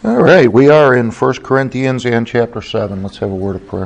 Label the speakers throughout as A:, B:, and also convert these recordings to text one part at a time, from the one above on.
A: All right, we are in 1 Corinthians and chapter 7. Let's have a word of prayer.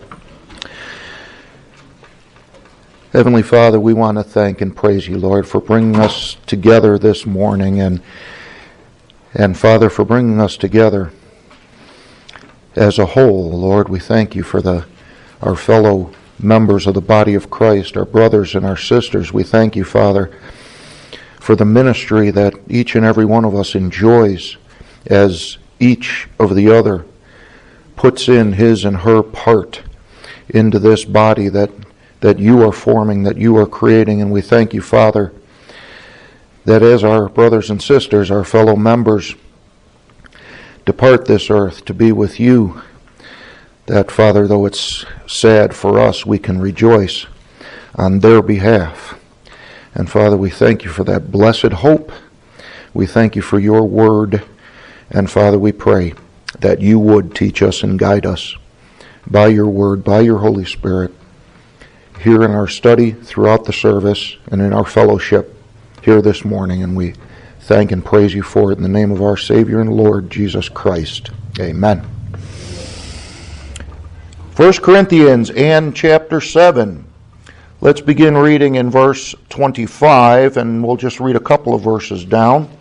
A: Heavenly Father, we want to thank and praise you, Lord, for bringing us together this morning, and Father, for bringing us together as a whole. Lord, we thank you for our fellow members of the body of Christ, our brothers and our sisters. We thank you, Father, for the ministry that each and every one of us enjoys as each of the other puts in his and her part into this body that you are forming, that you are creating. And we thank you, Father, that as our brothers and sisters, our fellow members, depart this earth to be with you, that, Father, though it's sad for us, we can rejoice on their behalf. And Father, we thank you for that blessed hope. We thank you for your word. And Father, we pray that you would teach us and guide us by your word, by your Holy Spirit, here in our study, throughout the service, and in our fellowship here this morning. And we thank and praise you for it in the name of our Savior and Lord, Jesus Christ. Amen. 1 Corinthians and chapter 7. Let's begin reading in verse 25, and we'll just read a couple of verses down.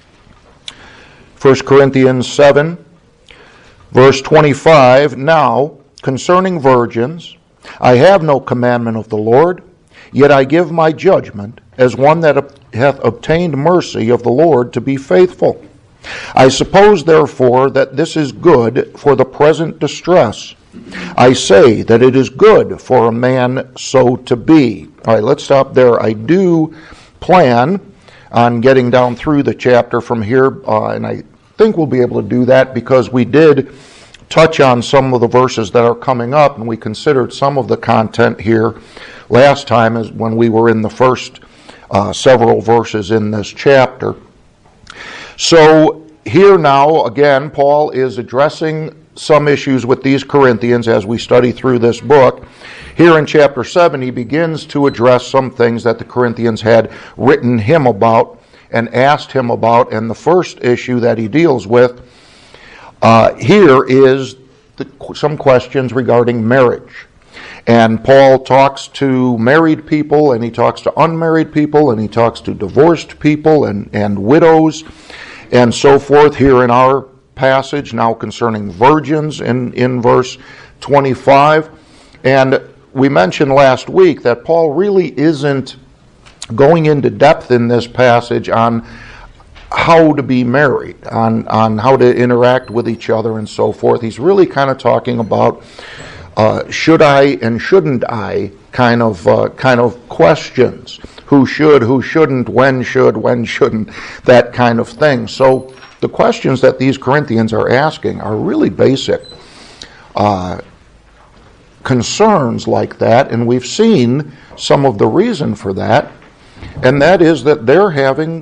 A: 1 Corinthians 7, verse 25, Now, concerning virgins, I have no commandment of the Lord, yet I give my judgment, as one that hath obtained mercy of the Lord to be faithful. I suppose, therefore, that this is good for the present distress. I say that it is good for a man so to be. All right, let's stop there. I do plan on getting down through the chapter from here, and I think we'll be able to do that because we did touch on some of the verses that are coming up, and we considered some of the content here last time as when we were in the first several verses in this chapter. So here now, again, Paul is addressing some issues with these Corinthians as we study through this book. Here in chapter 7, he begins to address some things that the Corinthians had written him about and asked him about. And the first issue that he deals with here is some questions regarding marriage. And Paul talks to married people, and he talks to unmarried people, and he talks to divorced people and widows and so forth here in our passage now concerning virgins in verse 25. And we mentioned last week that Paul really isn't going into depth in this passage on how to be married, on how to interact with each other and so forth. He's really kind of talking about should I and shouldn't I kind of questions. Who should, who shouldn't, when shouldn't, that kind of thing. So the questions that these Corinthians are asking are really basic concerns like that, and we've seen some of the reason for that, and that is that they're having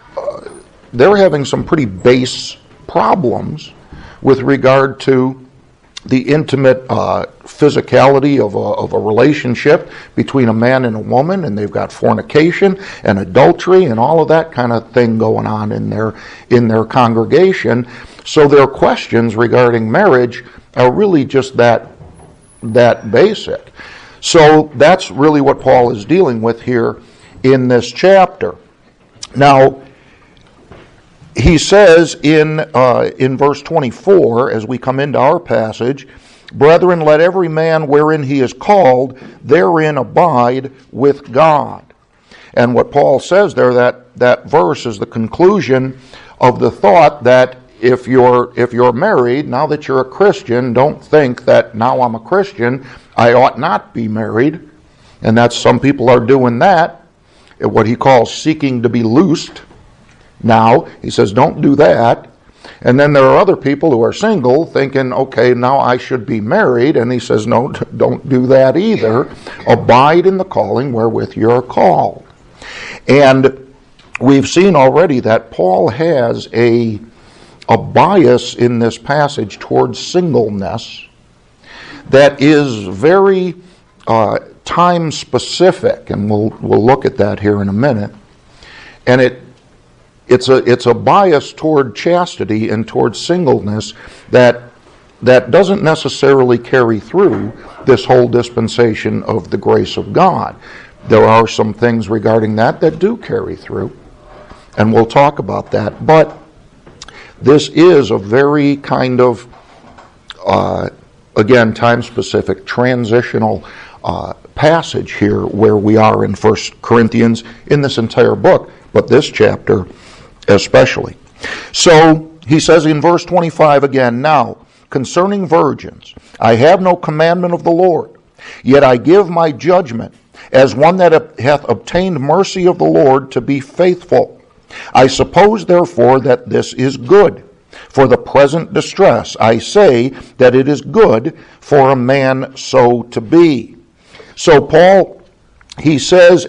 A: some pretty base problems with regard to the intimate physicality of a relationship between a man and a woman, and they've got fornication and adultery and all of that kind of thing going on in their congregation. So their questions regarding marriage are really just that basic. So that's really what Paul is dealing with here in this chapter. Now, he says in verse 24, as we come into our passage, Brethren, let every man wherein he is called, therein abide with God. And what Paul says there, that verse is the conclusion of the thought that if you're married, now that you're a Christian, don't think that now I'm a Christian, I ought not be married. And that's, some people are doing that, what he calls seeking to be loosed. Now, he says, don't do that. And then there are other people who are single thinking, okay, now I should be married. And he says, no, don't do that either. Abide in the calling wherewith you're called. And we've seen already that Paul has a bias in this passage towards singleness that is very time-specific. And we'll look at that here in a minute. And it's a bias toward chastity and toward singleness that doesn't necessarily carry through this whole dispensation of the grace of God. There are some things regarding that do carry through, and we'll talk about that. But this is a very kind of, again, time-specific, transitional passage here where we are in 1 Corinthians in this entire book, but this chapter especially. So he says in verse 25 again, "Now, concerning virgins, I have no commandment of the Lord, yet I give my judgment as one that hath obtained mercy of the Lord to be faithful. I suppose, therefore, that this is good. For the present distress, I say that it is good for a man so to be." So Paul, he says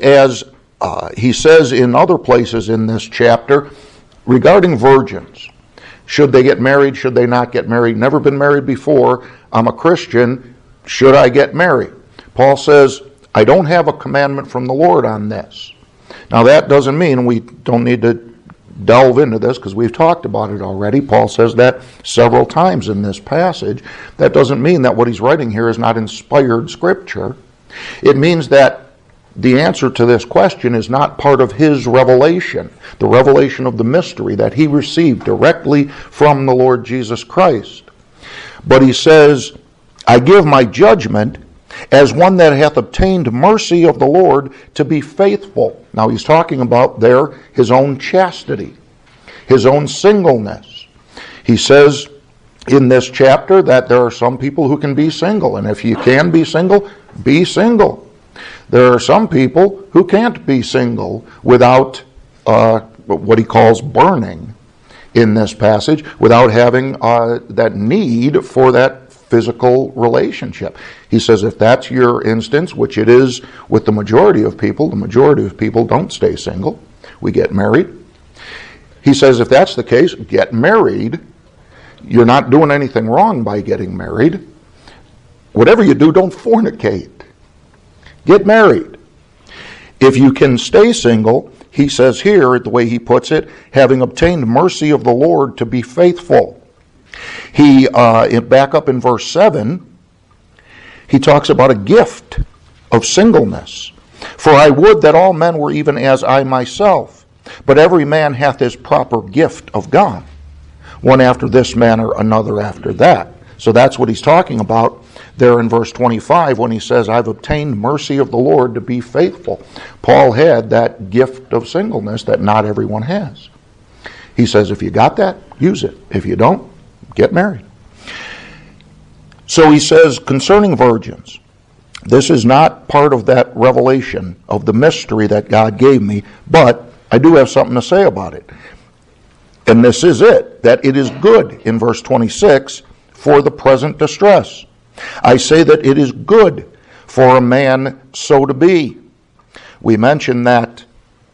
A: in other places in this chapter regarding virgins, should they get married, should they not get married? Never been married before, I'm a Christian, should I get married? Paul says, I don't have a commandment from the Lord on this. Now that doesn't mean we don't need to delve into this because we've talked about it already. Paul says that several times in this passage. That doesn't mean that what he's writing here is not inspired scripture. It means that the answer to this question is not part of his revelation, the revelation of the mystery that he received directly from the Lord Jesus Christ. But he says, I give my judgment as one that hath obtained mercy of the Lord to be faithful. Now he's talking about there his own chastity, his own singleness. He says in this chapter that there are some people who can be single, and if you can be single, be single. There are some people who can't be single without what he calls burning in this passage, without having that need for that physical relationship. He says if that's your instance, which it is with the majority of people don't stay single. We get married. He says if that's the case, get married. You're not doing anything wrong by getting married. Whatever you do, don't fornicate. Get married. If you can stay single, he says here, the way he puts it, having obtained mercy of the Lord to be faithful. He, back up in verse 7, he talks about a gift of singleness. For I would that all men were even as I myself, but every man hath his proper gift of God, one after this manner, another after that. So that's what he's talking about there in verse 25 when he says, I've obtained mercy of the Lord to be faithful. Paul had that gift of singleness that not everyone has. He says, if you got that, use it. If you don't, get married. So he says, concerning virgins, this is not part of that revelation of the mystery that God gave me, but I do have something to say about it. And this is it, that it is good, in verse 26, for the present distress. I say that it is good for a man so to be. We mentioned that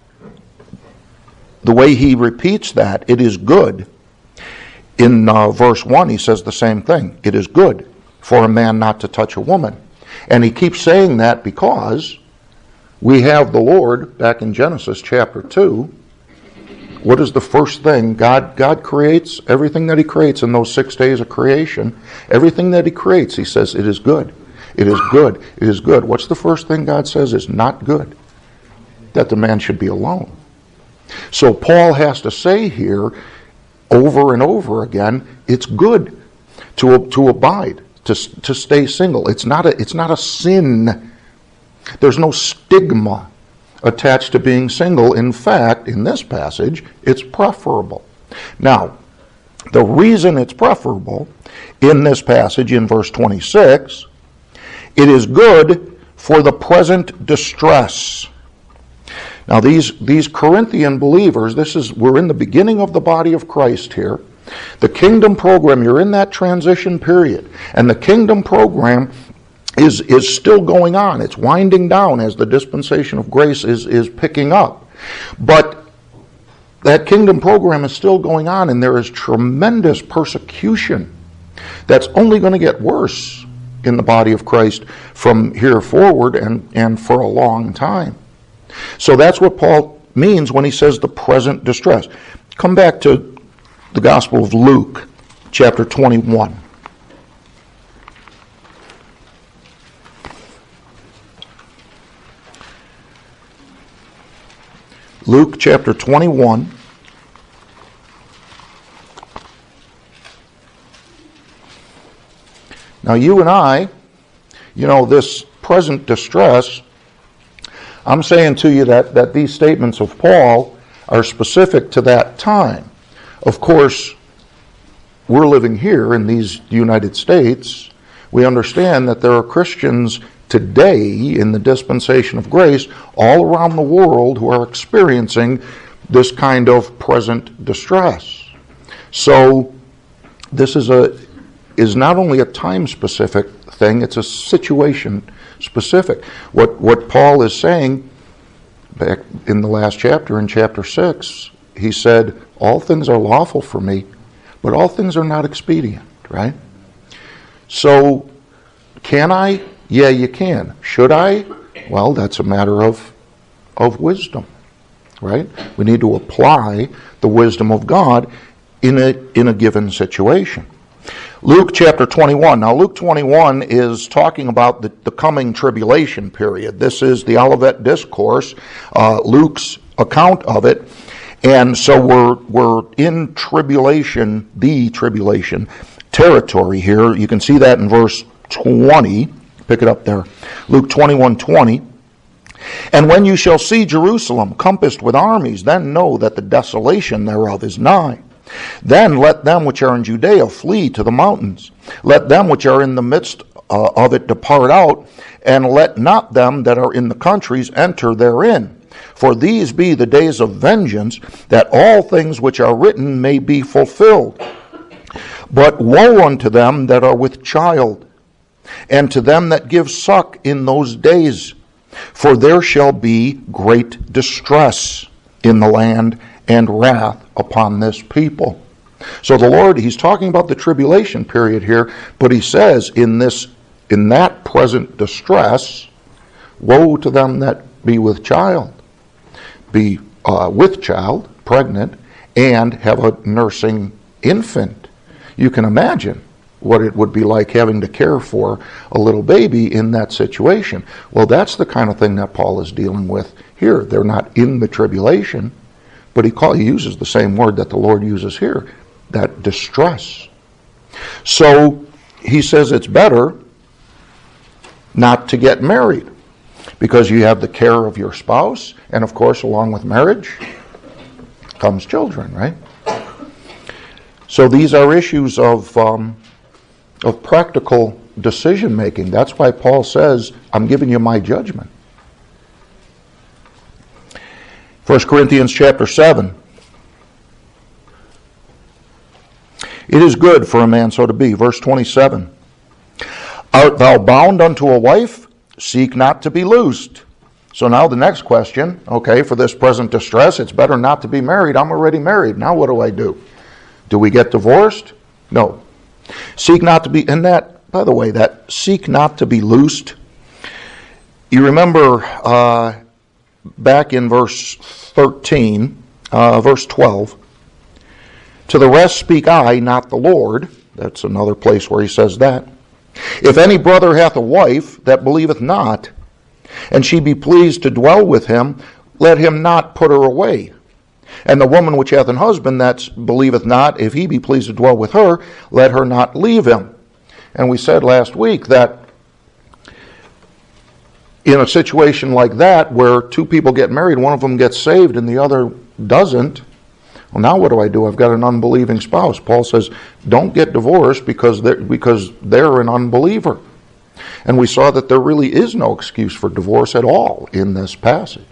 A: the way he repeats that, it is good. In verse 1, he says the same thing. It is good for a man not to touch a woman. And he keeps saying that because we have the Lord, back in Genesis chapter 2, what is the first thing? God creates everything that he creates in those 6 days of creation. Everything that he creates, he says, it is good. It is good. It is good. What's the first thing God says is not good? That the man should be alone. So Paul has to say here over and over again, it's good to abide, to stay single. It's not a sin. There's no stigma attached to being single. In fact, in this passage, it's preferable. Now, the reason it's preferable in this passage in verse 26, it is good for the present distress. Now, these Corinthian believers, we're in the beginning of the body of Christ here. The kingdom program, you're in that transition period, and the kingdom program is still going on. It's winding down as the dispensation of grace is picking up. But that kingdom program is still going on, and there is tremendous persecution that's only going to get worse in the body of Christ from here forward and for a long time. So that's what Paul means when he says the present distress. Come back to the Gospel of Luke, chapter 21. Luke chapter 21. Now you and I, this present distress, I'm saying to you that these statements of Paul are specific to that time. Of course, we're living here in these United States. We understand that there are Christians today in the dispensation of grace all around the world who are experiencing this kind of present distress. So this is not only a time-specific thing, it's a situation-specific. What Paul is saying back in the last chapter, in chapter 6, he said, all things are lawful for me, but all things are not expedient, right? So, can I? Yeah, you can. Should I? Well, that's a matter of wisdom, right? We need to apply the wisdom of God in a given situation. Luke chapter 21. Now, Luke 21 is talking about the coming tribulation period. This is the Olivet Discourse, Luke's account of it. And so we're in tribulation, the tribulation territory here. You can see that in verse 20. Pick it up there. Luke 21:20. And when you shall see Jerusalem compassed with armies, then know that the desolation thereof is nigh. Then let them which are in Judea flee to the mountains. Let them which are in the midst of it depart out, and let not them that are in the countries enter therein. For these be the days of vengeance, that all things which are written may be fulfilled. But woe unto them that are with child, and to them that give suck in those days. For there shall be great distress in the land, and wrath upon this people. So the Lord, he's talking about the tribulation period here, but he says in that present distress, woe to them that be with child, pregnant, and have a nursing infant. You can imagine what it would be like having to care for a little baby in that situation. Well, that's the kind of thing that Paul is dealing with here. They're not in the tribulation, but he uses the same word that the Lord uses here, that distress. So he says it's better not to get married because you have the care of your spouse, and of course, along with marriage comes children, right? So these are issues of practical decision making. That's why Paul says, I'm giving you my judgment. 1 Corinthians chapter 7. It is good for a man so to be. Verse 27. Art thou bound unto a wife? Seek not to be loosed. So now the next question, okay, for this present distress, it's better not to be married. I'm already married. Now what do? Do we get divorced? No. Seek not to be, and that, by the way, that seek not to be loosed, you remember back in verse 13, verse 12, to the rest speak I, not the Lord. That's another place where he says that. If any brother hath a wife that believeth not, and she be pleased to dwell with him, let him not put her away. And the woman which hath an husband that believeth not, if he be pleased to dwell with her, let her not leave him. And we said last week that in a situation like that, where two people get married, one of them gets saved and the other doesn't, well, now what do? I've got an unbelieving spouse. Paul says, don't get divorced because they're an unbeliever. And we saw that there really is no excuse for divorce at all in this passage.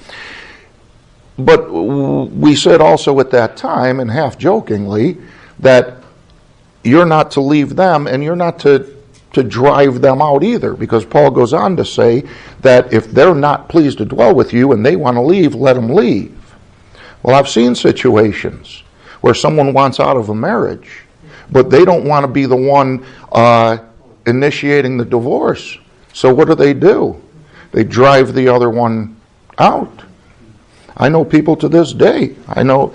A: But we said also at that time, and half jokingly, that you're not to leave them and you're not to drive them out either, because Paul goes on to say that if they're not pleased to dwell with you and they want to leave, let them leave. Well, I've seen situations where someone wants out of a marriage, but they don't want to be the one initiating the divorce. So what do? They drive the other one out. I know people to this day. I know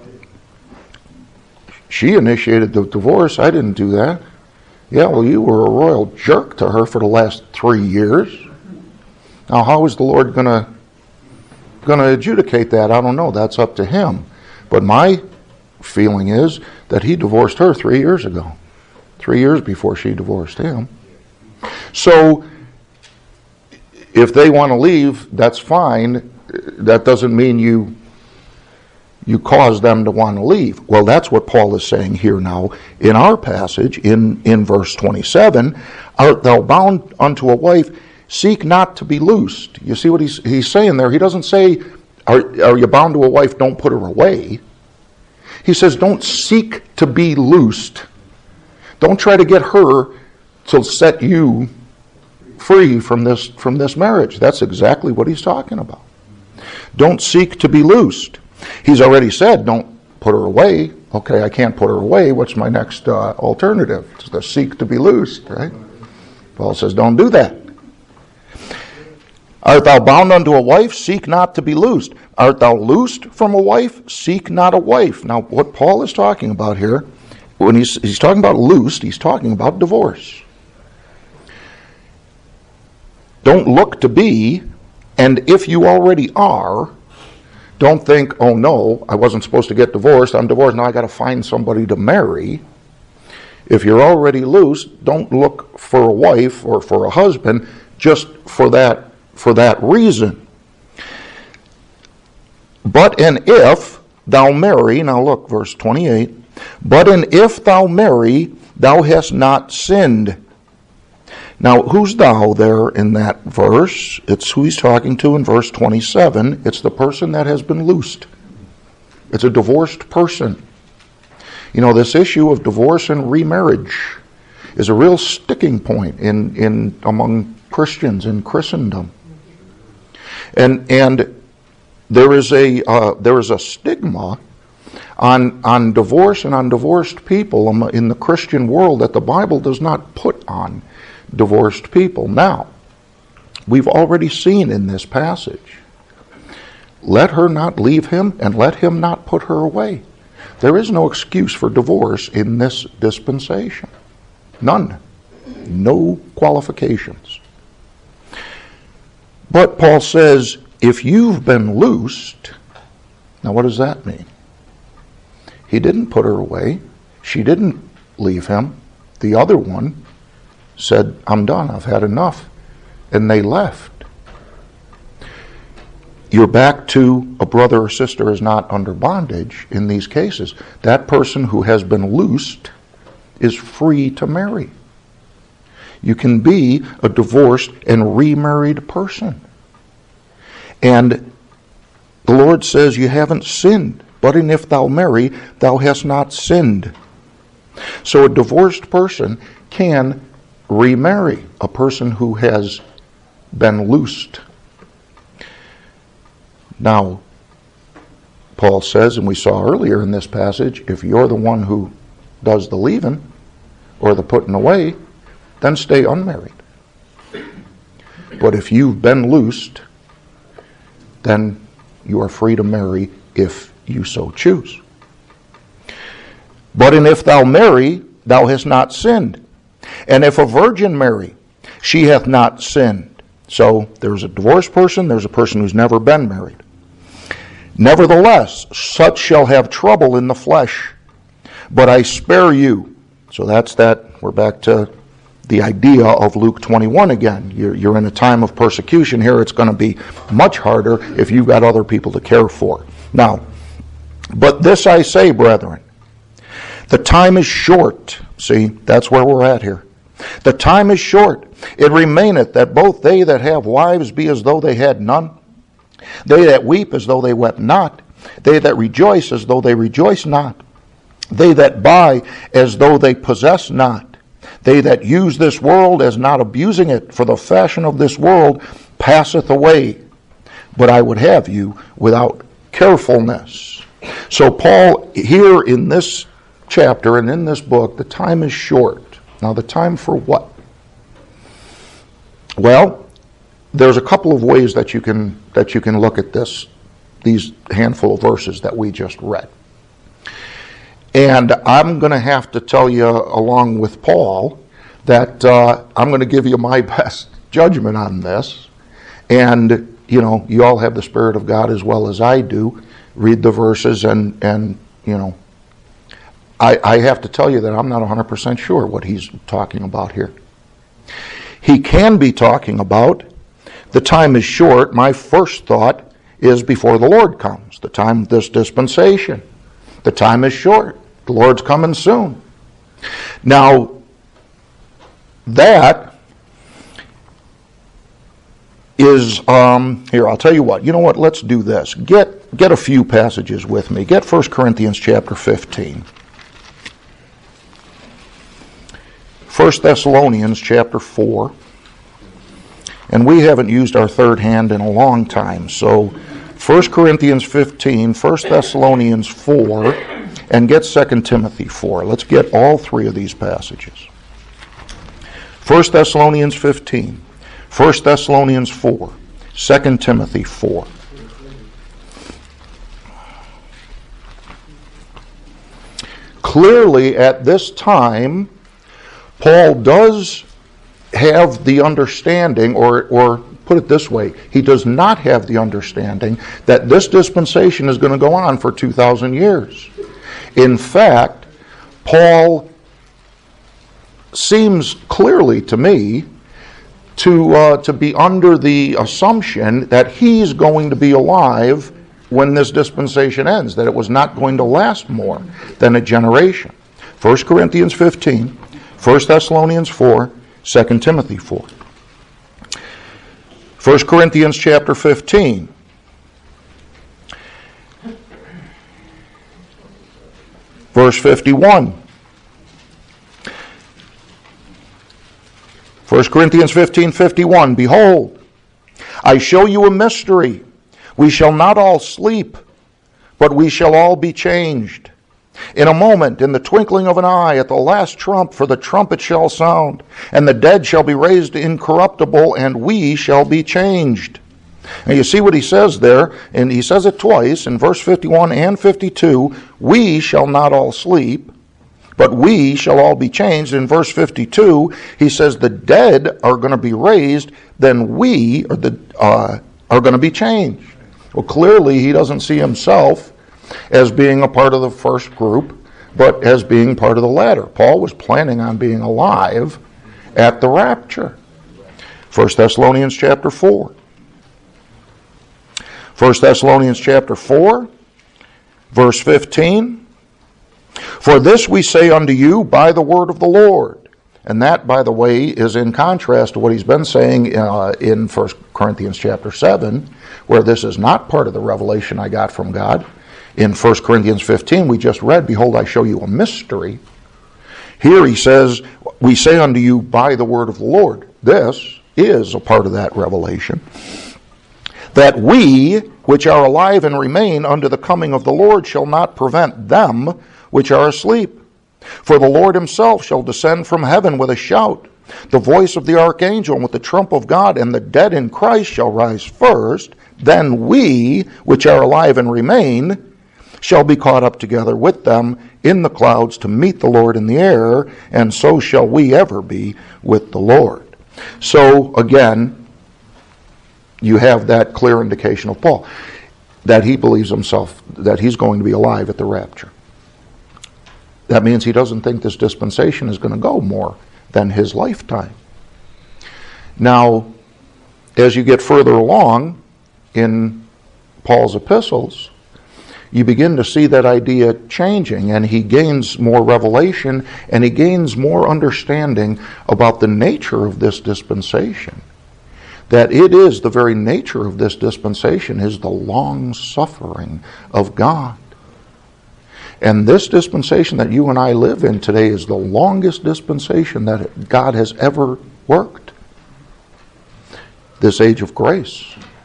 A: she initiated the divorce. I didn't do that. Yeah, well, you were a royal jerk to her for the last 3 years. Now, how is the Lord going to adjudicate that? I don't know. That's up to him. But my feeling is that he divorced her 3 years ago. 3 years before she divorced him. So, if they want to leave, that's fine. That doesn't mean you cause them to want to leave. Well, that's what Paul is saying here now in our passage in verse 27. Art thou bound unto a wife? Seek not to be loosed. You see what he's saying there? He doesn't say, are you bound to a wife? Don't put her away. He says, don't seek to be loosed. Don't try to get her to set you free from this marriage. That's exactly what he's talking about. Don't seek to be loosed. He's already said, don't put her away. Okay, I can't put her away. What's my next alternative? It's to seek to be loosed, right? Paul says, don't do that. Art thou bound unto a wife? Seek not to be loosed. Art thou loosed from a wife? Seek not a wife. Now, what Paul is talking about here, when he's talking about loosed, he's talking about divorce. Don't look to be, and if you already are, don't think, oh no, I wasn't supposed to get divorced. I'm divorced. Now I got to find somebody to marry. If you're already loose, don't look for a wife or for a husband just for that reason. But and if thou marry, now look, verse 28, but and if thou marry, thou hast not sinned. Now, who's thou there in that verse? It's who he's talking to in verse 27. It's the person that has been loosed. It's a divorced person. You know, this issue of divorce and remarriage is a real sticking point in among Christians in Christendom. And there is a stigma on divorce and on divorced people in the Christian world that the Bible does not put on divorced people. Now, we've already seen in this passage, let her not leave him and let him not put her away. There is no excuse for divorce in this dispensation. None. No qualifications. But Paul says, if you've been loosed, now what does that mean? He didn't put her away. She didn't leave him. The other one said, I'm done, I've had enough. And they left. You're back to a brother or sister is not under bondage in these cases. That person who has been loosed is free to marry. You can be a divorced and remarried person. And the Lord says you haven't sinned. But and if thou marry, thou hast not sinned. So a divorced person can remarry a person who has been loosed. Now, Paul says, and we saw earlier in this passage, if you're the one who does the leaving or the putting away, then stay unmarried. But if you've been loosed, then you are free to marry if you so choose. But and if thou marry, thou hast not sinned. And if a virgin marry, she hath not sinned. So there's a divorced person, there's a person who's never been married. Nevertheless, such shall have trouble in the flesh, but I spare you. So that's that. We're back to the idea of Luke 21 again. You're in a time of persecution here. It's going to be much harder if you've got other people to care for. Now, but this I say, brethren, the time is short. See, that's where we're at here. The time is short. It remaineth that both they that have wives be as though they had none, they that weep as though they wept not, they that rejoice as though they rejoice not, they that buy as though they possess not, they that use this world as not abusing it, for the fashion of this world passeth away. But I would have you without carefulness. So Paul, here in this chapter and in this book, the time is short. Now the time for what? Well, there's a couple of ways that you can look at this. these handful of verses that we just read. And I'm going to have to tell you, along with Paul, that I'm going to give you my best judgment on this. And, you know, you all have the Spirit of God as well as I do. Read the verses and you know, I have to tell you that I'm not 100% sure what he's talking about here. He can be talking about the time is short. My first thought is before the Lord comes. The time of this dispensation. The time is short. The Lord's coming soon. Now, that is, here, I'll tell you what. You know what? Let's do this. Get a few passages with me. Get 1 Corinthians chapter 15. 1 Thessalonians chapter 4. And we haven't used our third hand in a long time. So 1 Corinthians 15, 1 Thessalonians 4, and get 2 Timothy 4. Let's get all three of these passages. 1 Thessalonians 15, 1 Thessalonians 4, 2 Timothy 4. Clearly, at this time, Paul does have the understanding, or put it this way, he does not have the understanding that this dispensation is going to go on for 2,000 years. In fact, Paul seems clearly to me to be under the assumption that he's going to be alive when this dispensation ends, that it was not going to last more than a generation. 1 Corinthians 15, 1 Thessalonians 4, 2 Timothy 4. 1 Corinthians chapter 15. Verse 51. 1 Corinthians 15, 51. Behold, I show you a mystery. We shall not all sleep, but we shall all be changed. In a moment, in the twinkling of an eye, at the last trump, for the trumpet shall sound, and the dead shall be raised incorruptible, and we shall be changed. And you see what he says there, and he says it twice, in verse 51 and 52, we shall not all sleep, but we shall all be changed. In verse 52, he says the dead are going to be raised, then we are going to be changed. Well, clearly he doesn't see himself as being a part of the first group, but as being part of the latter. Paul was planning on being alive at the rapture. 1 Thessalonians chapter 4. 1 Thessalonians chapter 4, verse 15. For this we say unto you by the word of the Lord. And that, by the way, is in contrast to what he's been saying in 1 Corinthians chapter 7, where this is not part of the revelation I got from God. In 1 Corinthians 15, we just read, behold, I show you a mystery. Here he says, we say unto you by the word of the Lord. This is a part of that revelation. That we, which are alive and remain unto the coming of the Lord, shall not prevent them which are asleep. For the Lord himself shall descend from heaven with a shout, the voice of the archangel, and with the trump of God, and the dead in Christ shall rise first. Then we, which are alive and remain, shall be caught up together with them in the clouds to meet the Lord in the air, and so shall we ever be with the Lord. So, again, you have that clear indication of Paul, that he believes himself, that he's going to be alive at the rapture. That means he doesn't think this dispensation is going to go more than his lifetime. Now, as you get further along in Paul's epistles, you begin to see that idea changing, and he gains more revelation, and he gains more understanding about the nature of this dispensation. That it is the very nature of this dispensation is the long suffering of God. And this dispensation that you and I live in today is the longest dispensation that God has ever worked. This age of grace.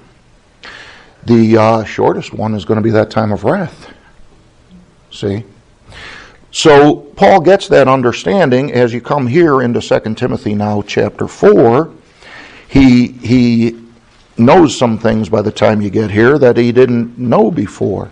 A: The shortest one is going to be that time of wrath. See? So Paul gets that understanding as you come here into 2 Timothy now, chapter 4. He knows some things by the time you get here that he didn't know before.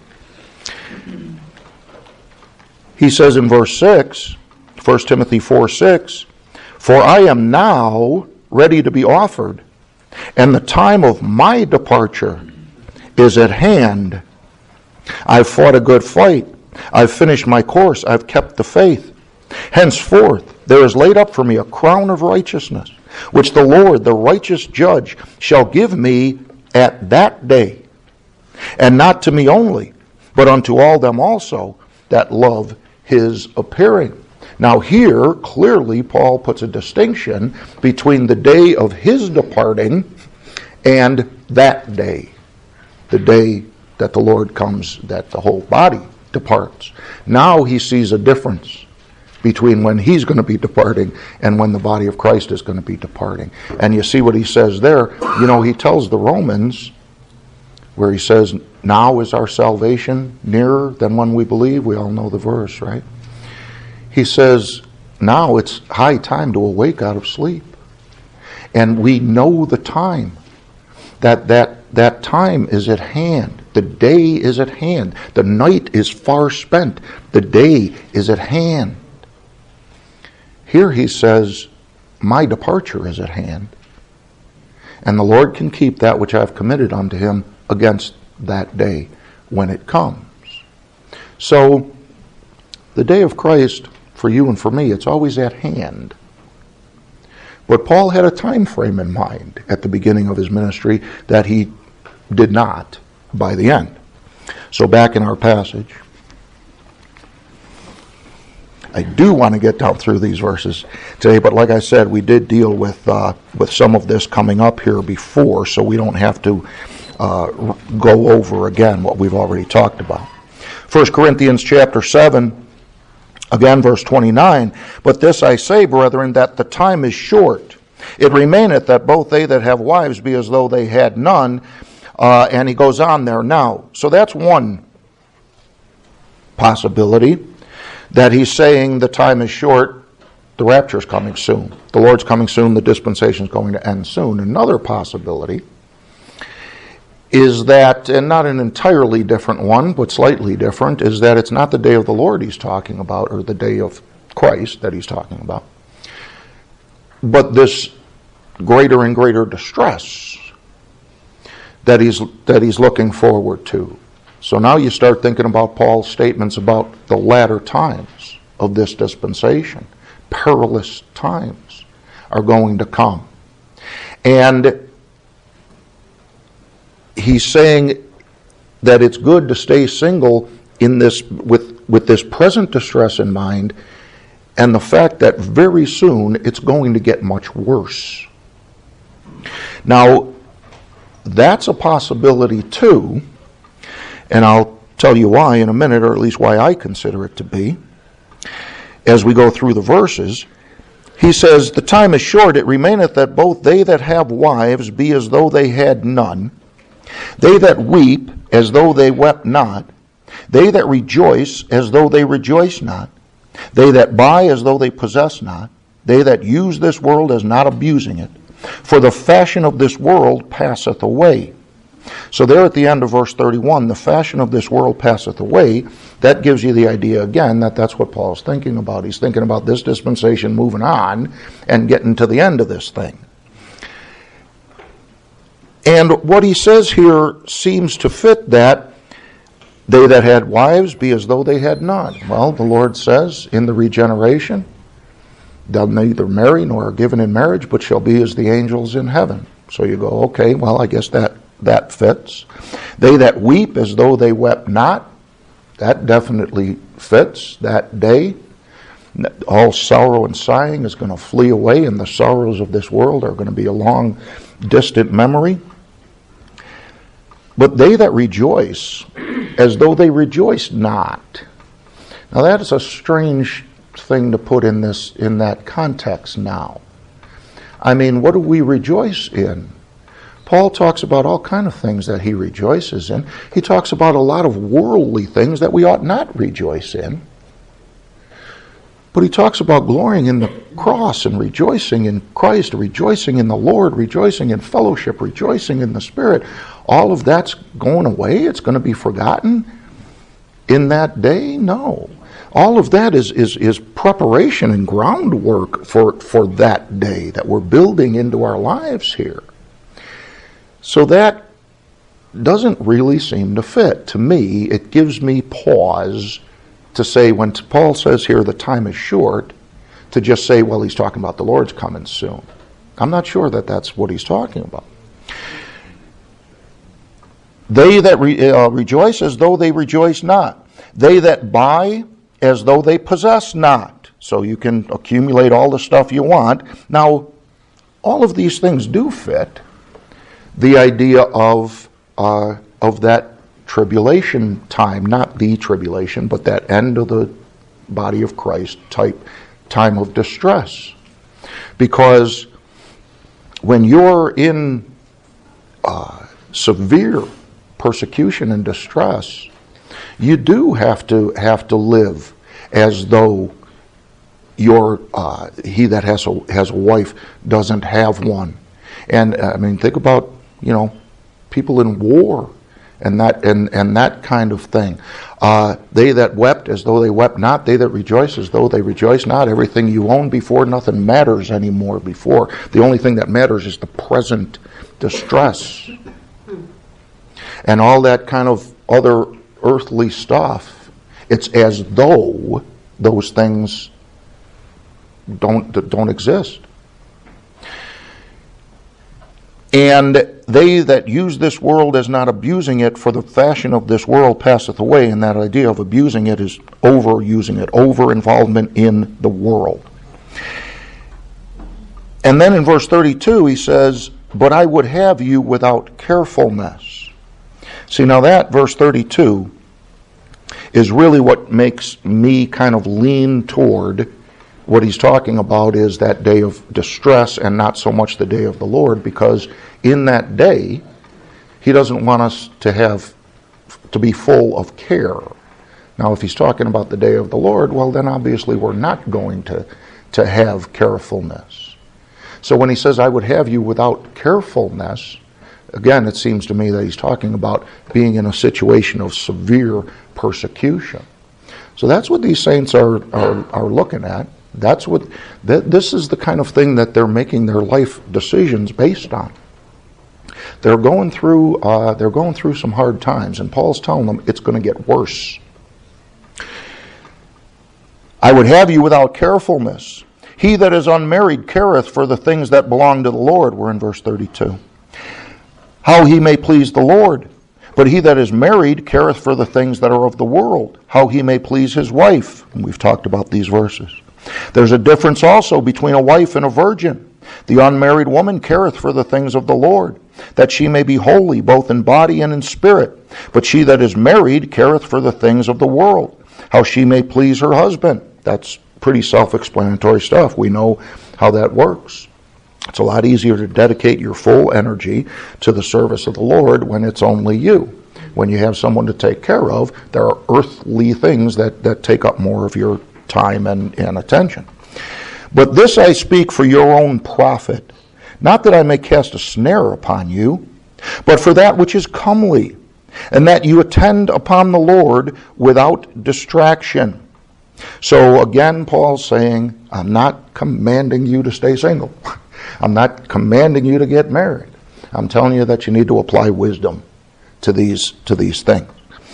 A: He says in verse 6, 1 Timothy 4:6, "For I am now ready to be offered, and the time of my departure is at hand. I've fought a good fight. I've finished my course. I've kept the faith. Henceforth there is laid up for me a crown of righteousness, which the Lord, the righteous judge, shall give me at that day. And not to me only, but unto all them also that love his appearing." Now here, clearly, Paul puts a distinction between the day of his departing and that day, the day that the Lord comes, that the whole body departs. Now he sees a difference between when he's going to be departing and when the body of Christ is going to be departing. And you see what he says there. You know, he tells the Romans, where he says, "Now is our salvation nearer than when we believe." We all know the verse, right? He says, now it's high time to awake out of sleep. And we know the time, that time is at hand. The day is at hand. The night is far spent. The day is at hand. Here he says, my departure is at hand. And the Lord can keep that which I have committed unto him against that day when it comes. So, the day of Christ, for you and for me, it's always at hand. But Paul had a time frame in mind at the beginning of his ministry that he did not by the end. So back in our passage, I do want to get down through these verses today, but like I said, we did deal with some of this coming up here before, so we don't have to go over again what we've already talked about. 1 Corinthians chapter 7, again, verse 29, "But this I say, brethren, that the time is short. It remaineth that both they that have wives be as though they had none." And he goes on there now. So that's one possibility, that he's saying the time is short, the rapture is coming soon. The Lord's coming soon, the dispensation is going to end soon. Another possibility is that, and not an entirely different one, but slightly different, is that it's not the day of the Lord he's talking about, or the day of Christ that he's talking about, but this greater and greater distress that he's looking forward to. So now you start thinking about Paul's statements about the latter times of this dispensation. Perilous times are going to come. And he's saying that it's good to stay single in this with this present distress in mind, and the fact that very soon it's going to get much worse. Now, that's a possibility too, and I'll tell you why in a minute, or at least why I consider it to be, as we go through the verses. He says, "The time is short, it remaineth that both they that have wives be as though they had none, they that weep as though they wept not, they that rejoice as though they rejoice not, they that buy as though they possess not, they that use this world as not abusing it. For the fashion of this world passeth away." So there at the end of verse 31, the fashion of this world passeth away. That gives you the idea again that that's what Paul's thinking about. He's thinking about this dispensation moving on and getting to the end of this thing. And what he says here seems to fit that. They that had wives be as though they had none. Well, the Lord says in the regeneration, they'll neither marry nor are given in marriage, but shall be as the angels in heaven. So you go, okay, well, I guess that fits. They that weep as though they wept not, that definitely fits that day. All sorrow and sighing is going to flee away, and the sorrows of this world are going to be a long, distant memory. But they that rejoice as though they rejoice not. Now that is a strange thing to put in that context now. I mean, what do we rejoice in? Paul talks about all kinds of things that he rejoices in. He talks about a lot of worldly things that we ought not rejoice in. But he talks about glorying in the cross and rejoicing in Christ, rejoicing in the Lord, rejoicing in fellowship, rejoicing in the Spirit. All of that's going away. It's going to be forgotten in that day? No. All of that is preparation and groundwork for that day that we're building into our lives here. So that doesn't really seem to fit. To me, it gives me pause to say, when Paul says here the time is short, to just say, well, he's talking about the Lord's coming soon. I'm not sure that that's what he's talking about. They that rejoice as though they rejoice not. They that buy as though they possess not. So you can accumulate all the stuff you want. Now, all of these things do fit the idea of that tribulation time, not the tribulation, but that end of the body of Christ type time of distress. Because when you're in severe persecution and distress, you do have to live as though he that has a wife doesn't have one. And I mean, think about people in war and that kind of thing. They that wept as though they wept not, they that rejoice as though they rejoice not. Everything you owned before, nothing matters anymore before. The only thing that matters is the present distress. And all that kind of other earthly stuff, it's as though those things don't exist. And they that use this world as not abusing it, for the fashion of this world passeth away. And that idea of abusing it is overusing it, over-involvement in the world. And then in verse 32 he says, but I would have you without carefulness. See, now that verse 32 is really what makes me kind of lean toward what he's talking about is that day of distress and not so much the day of the Lord, because in that day, he doesn't want us to be full of care. Now, if he's talking about the day of the Lord, well, then obviously we're not going to have carefulness. So when he says, I would have you without carefulness, again, it seems to me that he's talking about being in a situation of severe persecution. So that's what these saints are looking at. This is the kind of thing that they're making their life decisions based on. They're going through some hard times, and Paul's telling them it's going to get worse. I would have you without carefulness. He that is unmarried careth for the things that belong to the Lord. We're in verse 32. How he may please the Lord. But he that is married careth for the things that are of the world, how he may please his wife. And we've talked about these verses. There's a difference also between a wife and a virgin. The unmarried woman careth for the things of the Lord, that she may be holy both in body and in spirit. But she that is married careth for the things of the world, how she may please her husband. That's pretty self-explanatory stuff. We know how that works. It's a lot easier to dedicate your full energy to the service of the Lord when it's only you. When you have someone to take care of, there are earthly things that take up more of your time and attention. But this I speak for your own profit, not that I may cast a snare upon you, but for that which is comely, and that you attend upon the Lord without distraction. So again, Paul's saying, I'm not commanding you to stay single. I'm not commanding you to get married. I'm telling you that you need to apply wisdom to these things.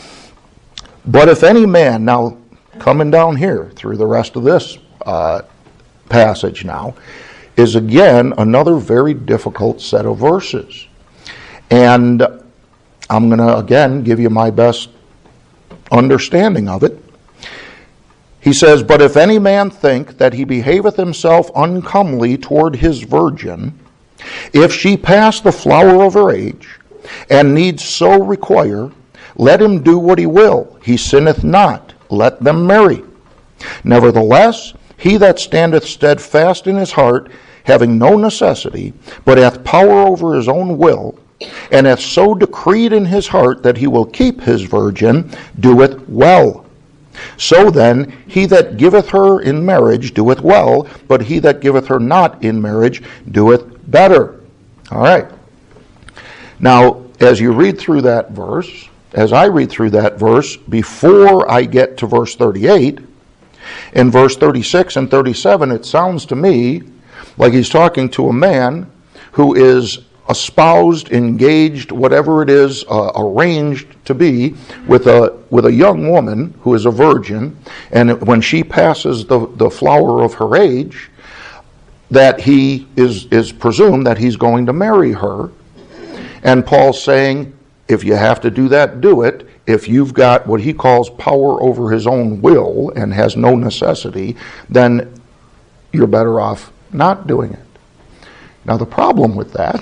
A: But if any man, now coming down here through the rest of this passage now, is again another very difficult set of verses. And I'm going to again give you my best understanding of it. He says, but if any man think that he behaveth himself uncomely toward his virgin, if she pass the flower of her age, and needs so require, let him do what he will. He sinneth not. Let them marry. Nevertheless, he that standeth steadfast in his heart, having no necessity, but hath power over his own will, and hath so decreed in his heart that he will keep his virgin, doeth well. So then, he that giveth her in marriage doeth well, but he that giveth her not in marriage doeth better. All right. Now, as you read through that verse, as I read through that verse, before I get to verse 38, in verse 36 and 37, it sounds to me like he's talking to a man who is espoused, engaged, whatever it is, arranged to be with a young woman who is a virgin, and when she passes the flower of her age, that he is presumed that he's going to marry her. And Paul's saying, if you have to do that, do it. If you've got what he calls power over his own will and has no necessity, then you're better off not doing it. Now the problem with that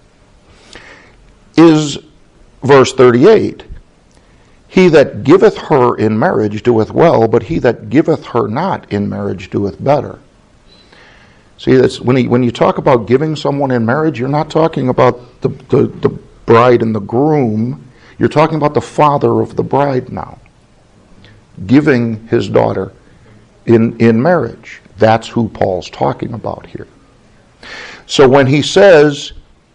A: is verse 38. He that giveth her in marriage doeth well, but he that giveth her not in marriage doeth better. See, that's when you talk about giving someone in marriage, you're not talking about the bride and the groom. You're talking about the father of the bride now, giving his daughter in marriage. That's who Paul's talking about here. So when he says,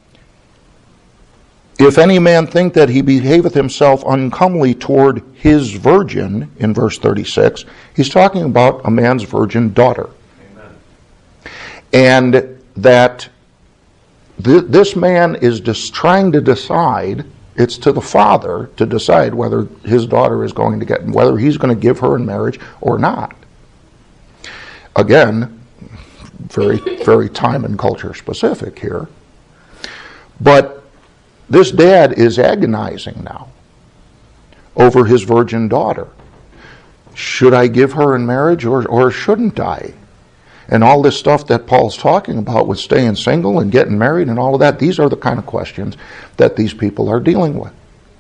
A: if any man think that he behaveth himself uncomely toward his virgin, in verse 36, he's talking about a man's virgin daughter. Amen. And that this man is just trying to decide, it's to the father to decide whether his daughter is going to whether he's going to give her in marriage or not. Again, very, very time and culture specific here. But this dad is agonizing now over his virgin daughter. Should I give her in marriage or shouldn't I? And all this stuff that Paul's talking about with staying single and getting married and all of that, these are the kind of questions that these people are dealing with.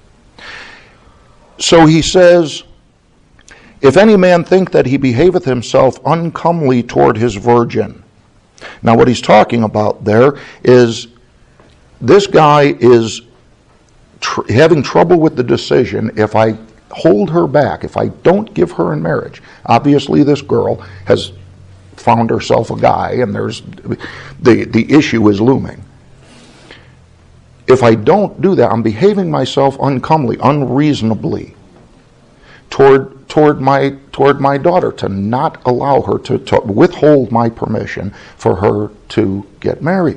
A: So he says, if any man think that he behaveth himself uncomely toward his virgin. Now what he's talking about there is this guy is having trouble with the decision. If I hold her back, if I don't give her in marriage, obviously this girl has found herself a guy, and there's the issue is looming. If I don't do that, I'm behaving myself uncomely, unreasonably toward my daughter, to not allow her to withhold my permission for her to get married.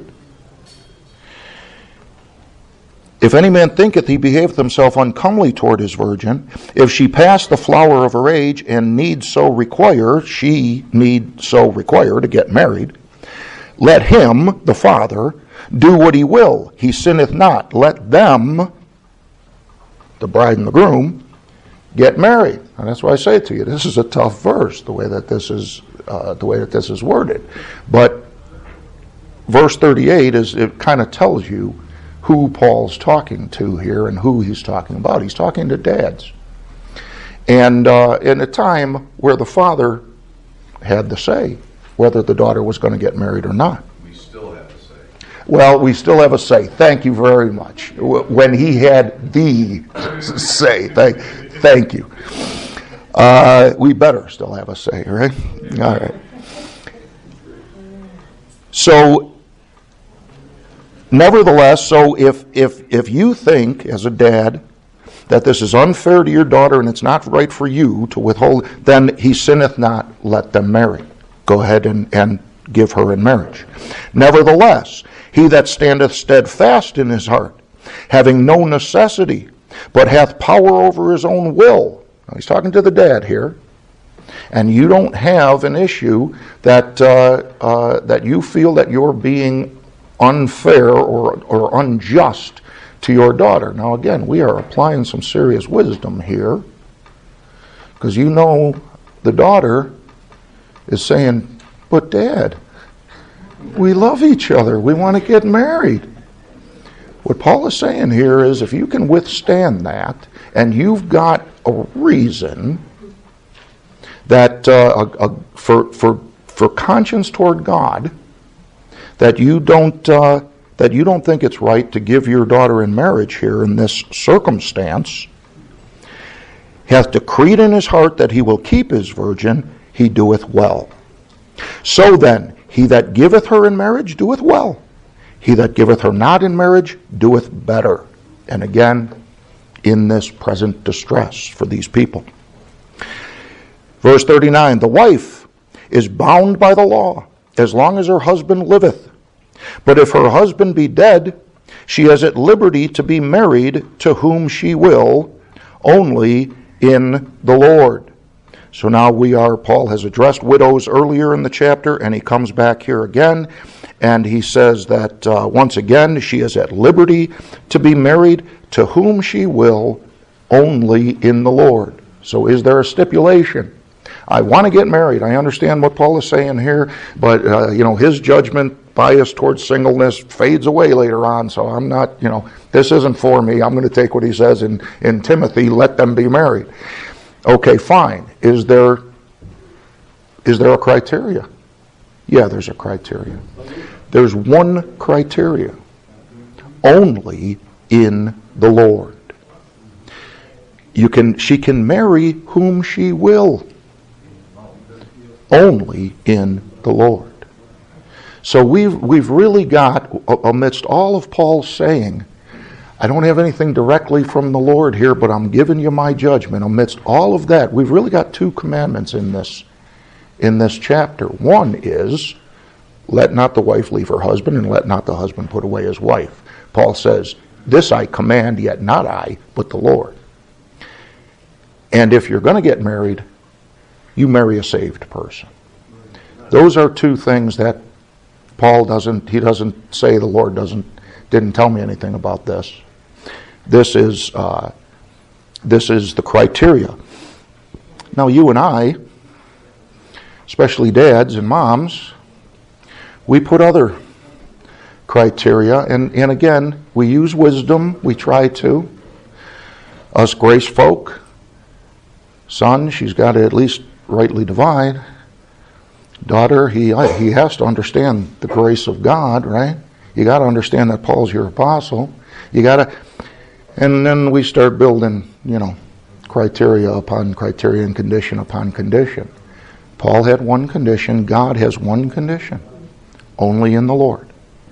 A: If any man thinketh he behaveth himself uncomely toward his virgin, if she pass the flower of her age and she need so require to get married, let him, the father, do what he will. He sinneth not. Let them, the bride and the groom, get married. And that's why I say to you, this is a tough verse, the way that this is worded. But verse 38 it kind of tells you who Paul's talking to here and who he's talking about. He's talking to dads. And in a time where the father had the say whether the daughter was going to get married or not.
B: We still have a say.
A: Well, we still have a say. Thank you very much. When he had the say. Thank you. We better still have a say, right? All right. So, nevertheless, so if you think, as a dad, that this is unfair to your daughter and it's not right for you to withhold, then he sinneth not, let them marry. Go ahead and give her in marriage. Nevertheless, he that standeth steadfast in his heart, having no necessity, but hath power over his own will. Now, he's talking to the dad here. And you don't have an issue that that you feel that you're being unfair or unjust to your daughter. Now again, we are applying some serious wisdom here, because you know the daughter is saying, but Dad, we love each other. We want to get married. What Paul is saying here is, if you can withstand that, and you've got a reason that for conscience toward God, that you don't think it's right to give your daughter in marriage here in this circumstance, hath decreed in his heart that he will keep his virgin, he doeth well. So then, he that giveth her in marriage doeth well. He that giveth her not in marriage doeth better. And again, in this present distress for these people. Verse 39, the wife is bound by the law as long as her husband liveth. But if her husband be dead, she is at liberty to be married to whom she will, only in the Lord. So now Paul has addressed widows earlier in the chapter, and he comes back here again, and he says that once again, she is at liberty to be married to whom she will, only in the Lord. So is there a stipulation? I want to get married. I understand what Paul is saying here, but his judgment bias towards singleness fades away later on, so I'm not, this isn't for me. I'm going to take what he says in Timothy, let them be married. Okay, fine. Is there a criteria? Yeah, there's a criteria. There's one criteria. Only in the Lord. She can marry whom she will. Only in the Lord. So we've really got, amidst all of Paul's saying, I don't have anything directly from the Lord here, but I'm giving you my judgment. Amidst all of that, we've really got two commandments in this chapter. One is, let not the wife leave her husband, and let not the husband put away his wife. Paul says, this I command, yet not I, but the Lord. And if you're going to get married, you marry a saved person. Those are two things that Paul doesn't say, the Lord didn't tell me anything about this. This is the criteria. Now you and I, especially dads and moms, we put other criteria, and again, we use wisdom, we try to. Us grace folk, son, she's got to at least rightly divide. Daughter, he has to understand the grace of God, right? You got to understand that Paul's your apostle. And then we start building, criteria upon criteria and condition upon condition. Paul had one condition. God has one condition. Only in the Lord.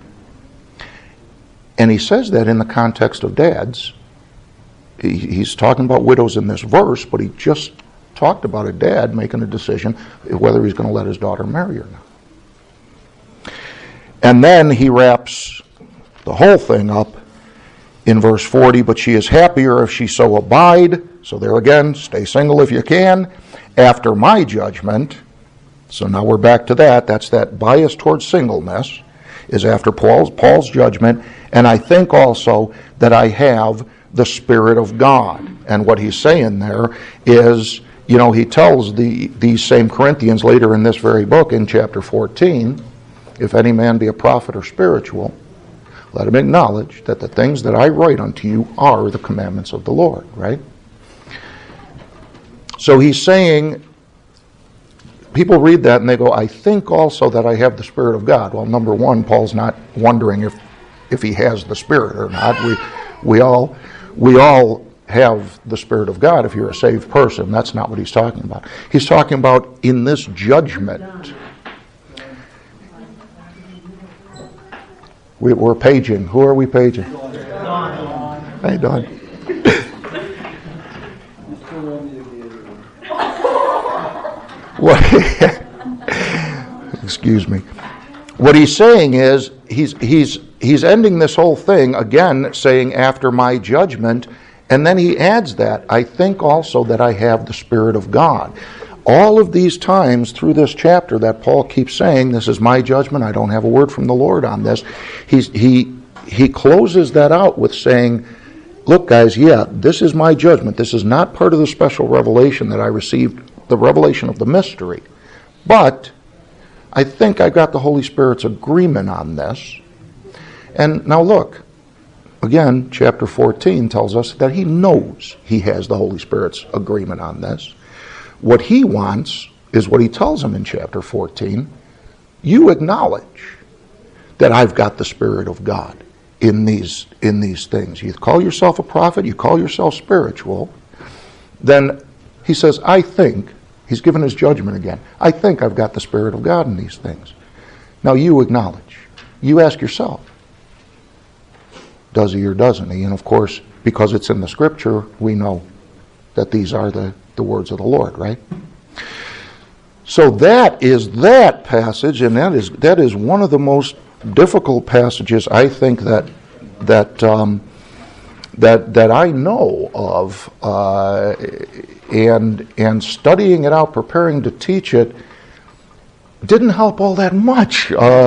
A: And he says that in the context of dads. He's talking about widows in this verse, but he just talked about a dad making a decision whether he's going to let his daughter marry or not. And then he wraps the whole thing up in verse 40, but she is happier if she so abide. So there again, stay single if you can, after my judgment. So now we're back to that. That's that bias towards singleness is after Paul's judgment. And I think also that I have the Spirit of God. And what he's saying there is, he tells these same Corinthians later in this very book in chapter 14, if any man be a prophet or spiritual, let him acknowledge that the things that I write unto you are the commandments of the Lord, right? So he's saying, people read that and they go, I think also that I have the Spirit of God. Well, number one, Paul's not wondering if he has the Spirit or not. We all have the Spirit of God if you're a saved person. That's not what he's talking about. He's talking about in this judgment. We're paging. Who are we paging? Dawn. Hey, Dawn. Excuse me. What he's saying is he's ending this whole thing again, saying after my judgment, and then he adds that I think also that I have the Spirit of God. All of these times through this chapter that Paul keeps saying, this is my judgment, I don't have a word from the Lord on this, he closes that out with saying, look guys, yeah, this is my judgment. This is not part of the special revelation that I received, the revelation of the mystery. But I think I got the Holy Spirit's agreement on this. And now look, again, chapter 14 tells us that he knows he has the Holy Spirit's agreement on this. What he wants is what he tells him in chapter 14. You acknowledge that I've got the Spirit of God in these things. You call yourself a prophet, you call yourself spiritual, then He says, I think, he's given his judgment again, I think I've got the Spirit of God in these things. Now you acknowledge. You ask yourself, does he or doesn't he? And of course, because it's in the Scripture, we know that these are the words of the Lord, right? So that is that passage, and that is one of the most difficult passages I think that I know of, and studying it out, preparing to teach it, didn't help all that much.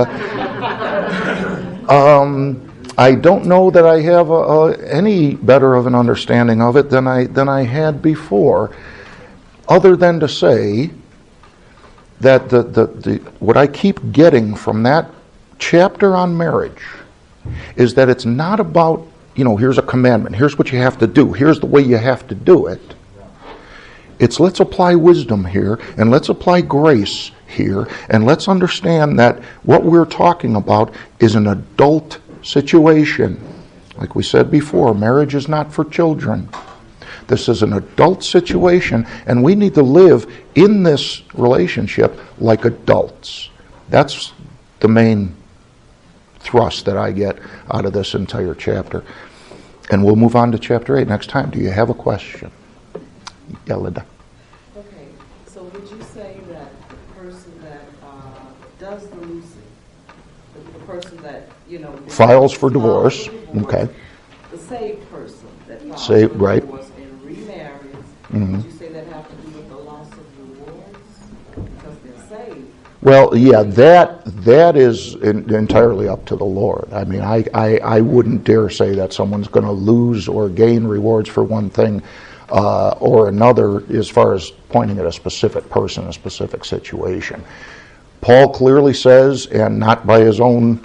A: I don't know that I have any better of an understanding of it than I had before, other than to say that what I keep getting from that chapter on marriage is that it's not about, here's a commandment, here's what you have to do, here's the way you have to do it. It's let's apply wisdom here, and let's apply grace here, and let's understand that what we're talking about is an adult situation. Like we said before, marriage is not for children. This is an adult situation, and we need to live in this relationship like adults. That's the main thrust that I get out of this entire chapter. And we'll move on to chapter 8 next time. Do you have a question? Yeah, Linda.
C: Okay, so would you say that the person that does the loosing, the person that,
A: files for divorce, okay.
C: The saved person that files
A: Saved,
C: for
A: right.
C: divorce and remarries,
A: Mhm.
C: would you say that have to do with the loss of rewards? Because they're saved.
A: Well, yeah, that is entirely up to the Lord. I mean, I wouldn't dare say that someone's going to lose or gain rewards for one thing or another as far as pointing at a specific person, a specific situation. Paul clearly says, and not by his own,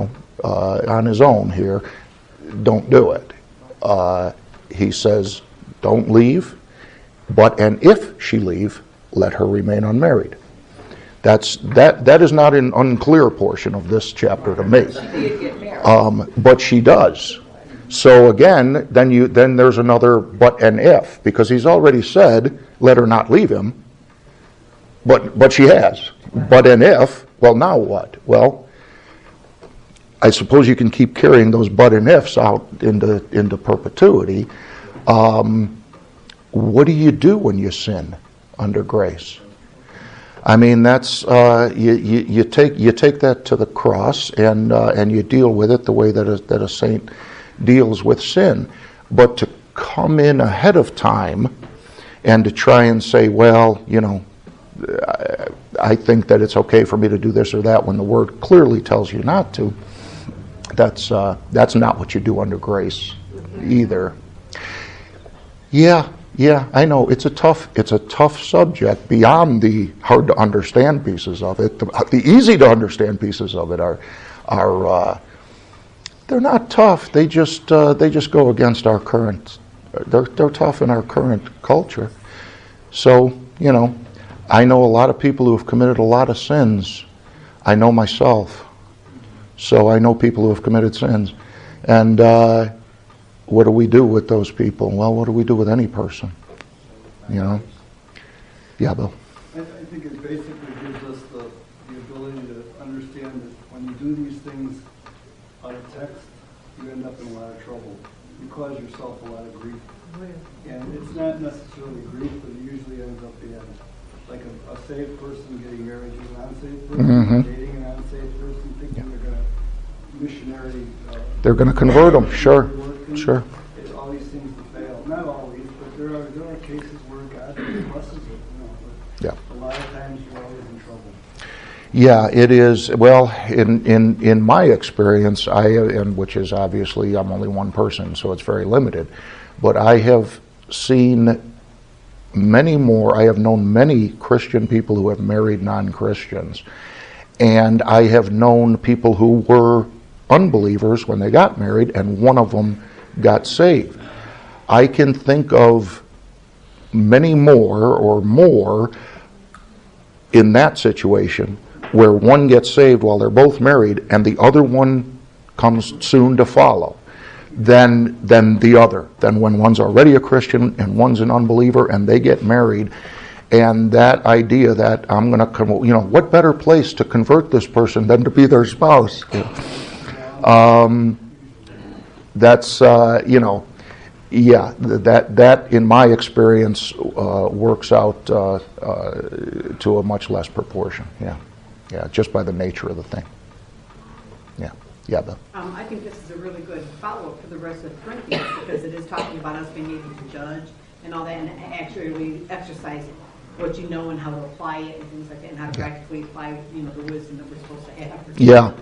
A: on his own here, don't do it. He says, don't leave, and if she leave, let her remain unmarried. That is not an unclear portion of this chapter to me.
C: She did get married.
A: But she does. So again, then there's another but and if, because he's already said, let her not leave him, but she has. But and if, well, now what? Well, I suppose you can keep carrying those but and ifs out into perpetuity. What do you do when you sin under grace? I mean, that's you take that to the cross and you deal with it the way that a saint deals with sin. But to come in ahead of time and to try and say, well, I think that it's okay for me to do this or that when the Word clearly tells you not to, that's not what you do under grace either. Yeah, I know it's a tough subject beyond the hard to understand pieces of it. The easy to understand pieces of it are they're not tough. They just go against our current. They're tough in our current culture. So I know a lot of people who have committed a lot of sins. I know myself. So I know people who have committed sins. And what do we do with those people? Well, what do we do with any person? Yeah, Bill.
D: I think it basically gives us the ability to understand that when you do these things out of text, you end up in a lot of trouble. You cause yourself a lot of grief. And it's not necessarily grief, but it usually ends up being like a saved person getting married to an unsaved person, dating an unsaved person, thinking they're going to missionary.
A: They're going to convert them, sure.
D: All these things to fail. Not always, but there are cases where God blesses it. But a lot of times you're always in trouble.
A: Yeah, it is. Well, in my experience, which is obviously I'm only one person, so it's very limited, but I have seen many more. I have known many Christian people who have married non-Christians, and I have known people who were unbelievers when they got married, and one of them got saved. I can think of many more in that situation where one gets saved while they're both married and the other one comes soon to follow. than the other, than when one's already a Christian and one's an unbeliever and they get married. And that idea that I'm going to, what better place to convert this person than to be their spouse? That's, that in my experience works out to a much less proportion. Yeah, just by the nature of the thing. Yeah, Beth.
E: I think this is a really good follow-up for the rest of Corinthians, because it is talking about us being able to judge and all that, and actually exercise what you know and how to apply it and things like that, and how to practically apply, the wisdom that we're supposed to have.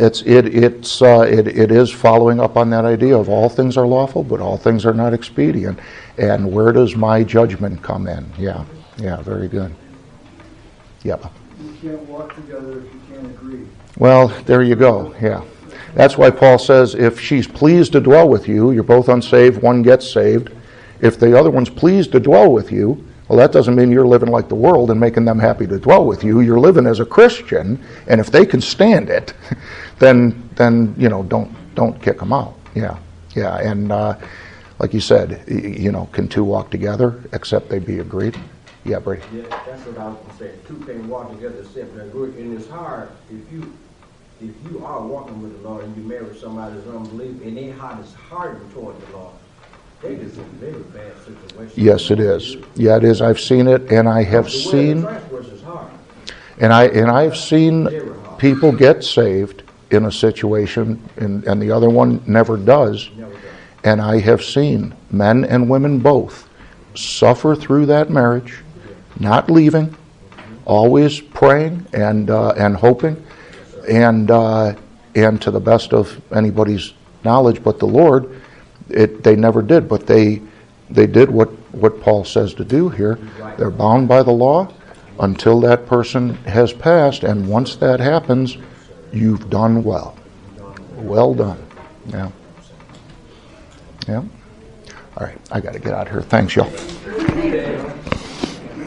A: It is following up on that idea of all things are lawful, but all things are not expedient. And where does my judgment come in? Yeah, very good. Yeah.
D: You can't walk together if you can't agree.
A: Well, there you go. Yeah. That's why Paul says, if she's pleased to dwell with you, you're both unsaved, one gets saved. If the other one's pleased to dwell with you, well, that doesn't mean you're living like the world and making them happy to dwell with you. You're living as a Christian, and if they can stand it, then don't kick them out. Yeah, and like you said, can two walk together except they be agreed? Yeah, Brady.
F: Yeah, that's what I was going to say. Two can walk together except they're agreed, and it's hard if you are walking with the Lord and you marry somebody that's unbelieving, and their heart is hardened toward the Lord. They just in a very bad situation.
A: Yes, it is. Yeah, it is. I've seen it, and I have seen, and I've seen people get saved in a situation, and the other one never does. And I have seen men and women both suffer through that marriage, not leaving, always praying and hoping, and to the best of anybody's knowledge but the Lord, they never did. But they did what Paul says to do here. They're bound by the law until that person has passed, and once that happens, you've done well. Well done. Yeah. All right, I got to get out of here. Thanks, y'all.